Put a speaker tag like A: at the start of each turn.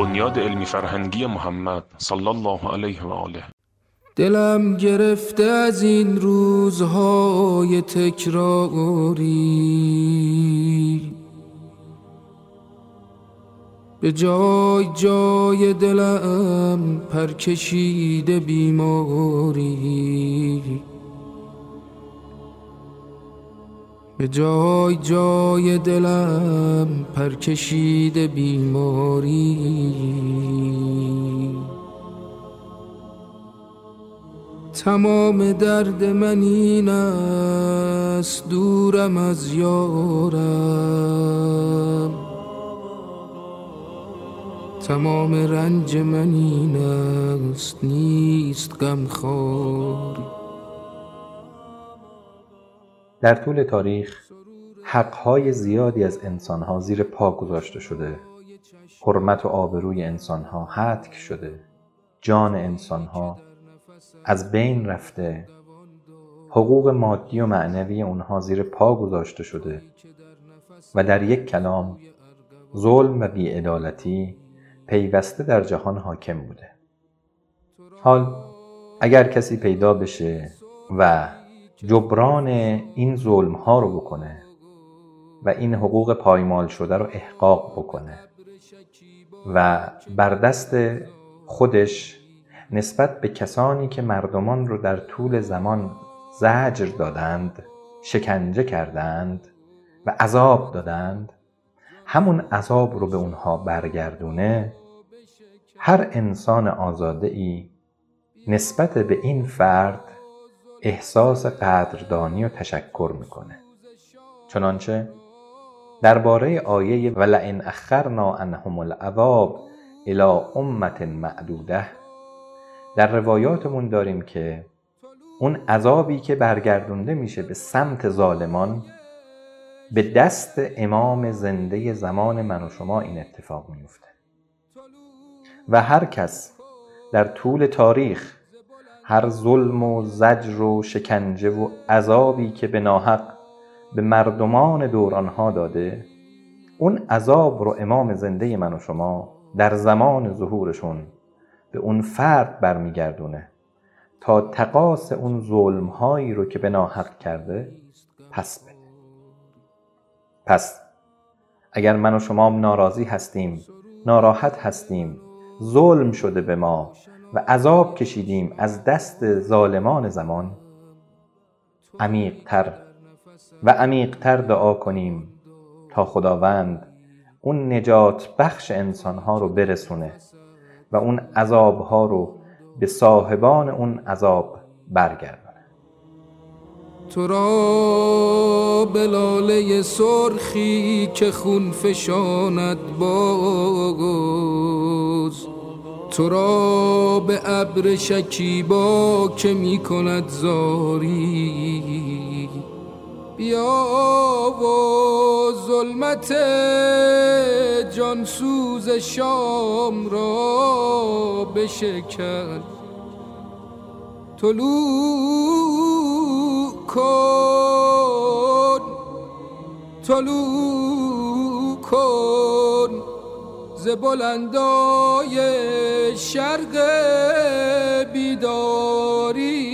A: بنیاد علمی فرهنگی محمد صلی الله علیه و آله.
B: دلم گرفته از این روزهای تکراری، به جای جای دلم پر کشیده بیماری، به جای جای دلم پر کشیده بیماری. تمام درد من این است دورم از یارم، تمام رنج من این است نیست غمخواری.
C: در طول تاریخ حقهای زیادی از انسانها زیر پا گذاشته شده، حرمت و آبروی انسانها هتک شده، جان انسانها از بین رفته، حقوق مادی و معنوی اونها زیر پا گذاشته شده و در یک کلام ظلم و بی‌عدالتی پیوسته در جهان حاکم بوده. حال اگر کسی پیدا بشه و جبران این ظلم ها رو بکنه و این حقوق پایمال شده رو احقاق بکنه و بر دست خودش نسبت به کسانی که مردمان رو در طول زمان زجر دادند، شکنجه کردند و عذاب دادند، همون عذاب رو به اونها برگردونه، هر انسان آزاده‌ای نسبت به این فرد احساس قدردانی و تشکر میکنه. چنانچه درباره آیه ولئن اخرنا عنهم العذاب الی امة معدوده در روایاتمون داریم که اون عذابی که برگردونده میشه به سمت ظالمان، به دست امام زنده زمان من و شما این اتفاق میفته. و هر کس در طول تاریخ هر ظلم و زجر و شکنجه و عذابی که به ناحق به مردمان دورانها داده، اون عذاب رو امام زنده من و شما در زمان ظهورشون به اون فرد برمیگردونه تا تقاص اون ظلم‌هایی رو که به ناحق کرده پس بده. پس اگر من و شما ناراضی هستیم، ناراحت هستیم، ظلم شده به ما و عذاب کشیدیم از دست ظالمان زمان، عمیق‌تر دعا کنیم تا خداوند اون نجات بخش انسانها رو برسونه و اون عذابها رو به صاحبان اون عذاب برگردونه.
B: تو را به لاله سرخی که خون فشاند باز، تو را به ابر شکیبا که می کند زاری، بیا و ظلمت جانسوز شام را بشکن، طلوع کن ز بلندای شرق بیداری.